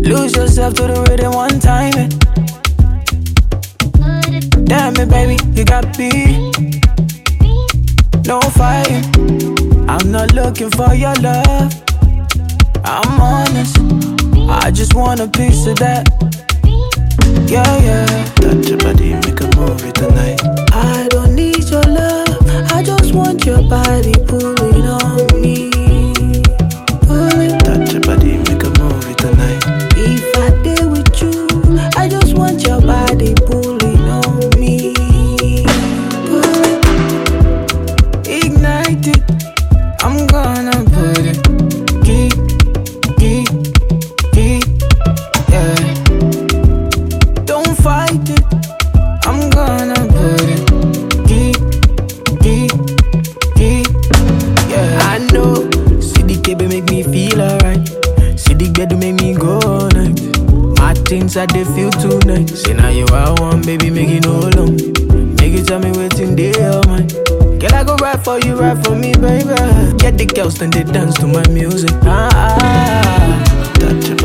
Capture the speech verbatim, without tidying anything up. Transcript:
Lose yourself to the rhythm one time. eh. Damn it, baby, you got me. No fighting. I'm not looking for your love. I'm honest. I just want a piece of that. Yeah, yeah. Touch your body, make a movie tonight. I don't need your love. I just want your body pulling on me. Pulling. Touch your body, make a movie tonight. If I did with you, I just want your body pulling on me. Pulling. Ignite it. I'm gonna put it. Keep, keep, keep. Yeah. Don't fight it. I'm gonna put it. Keep, keep, keep. Yeah. I know. See the K B make me feel alright. See the bed make me go all night. My things I they feel tonight. Say now you I want, baby, make it no long. Make you tell me waiting day or mine. Girl, I go ride for you, ride for me, baby. Get the girls, then they dance to my music. Ah, ah, ah. Touch your